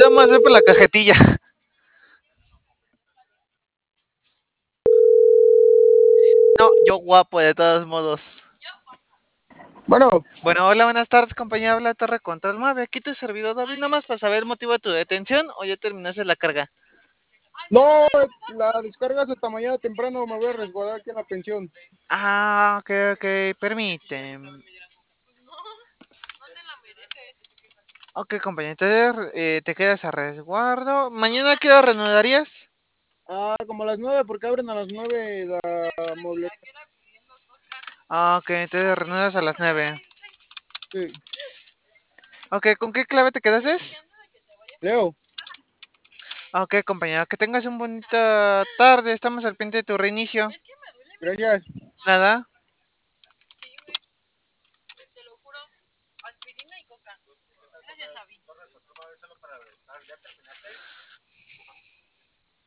Nada más ve por la cajetilla. No, yo guapo de todos modos. Bueno, Bueno, hola, buenas tardes, compañía. Habla Torre Control 9. Aquí tu servidor David, nada más para saber el motivo de tu detención o ya terminaste la carga. no, la descargas hasta mañana temprano, me voy a resguardar aquí en la pensión. Ah, ok, permíteme. Ok, compañía, entonces te quedas a resguardo. ¿Mañana a qué hora reanudarías? Como a las 9, porque abren a las 9 la mueblería. Ah, ok, entonces reanudas a las 9. Sí. Ok, ¿con qué clave te quedaste? Leo, Ok, compañero, que tengas una bonita tarde. Estamos al pendiente de tu reinicio. gracias. Nada.